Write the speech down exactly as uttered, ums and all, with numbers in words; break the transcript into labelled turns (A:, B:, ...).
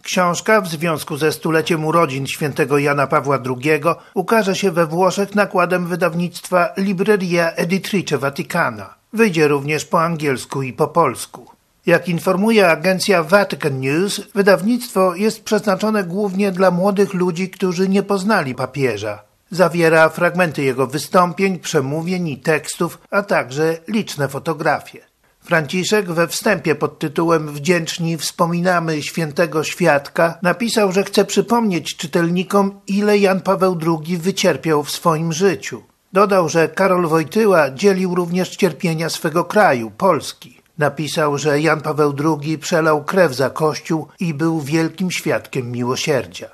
A: Książka w związku ze stuleciem urodzin świętego Jana Pawła drugiego ukaże się we Włoszech nakładem wydawnictwa Libreria Editrice Vaticana. Wyjdzie również po angielsku i po polsku. Jak informuje agencja Vatican News, wydawnictwo jest przeznaczone głównie dla młodych ludzi, którzy nie poznali papieża. Zawiera fragmenty jego wystąpień, przemówień i tekstów, a także liczne fotografie. Franciszek we wstępie pod tytułem „Wdzięczni wspominamy świętego świadka” napisał, że chce przypomnieć czytelnikom, ile Jan Paweł drugi wycierpiał w swoim życiu. Dodał, że Karol Wojtyła dzielił również cierpienia swego kraju, Polski. Napisał, że Jan Paweł drugi przelał krew za Kościół i był wielkim świadkiem miłosierdzia.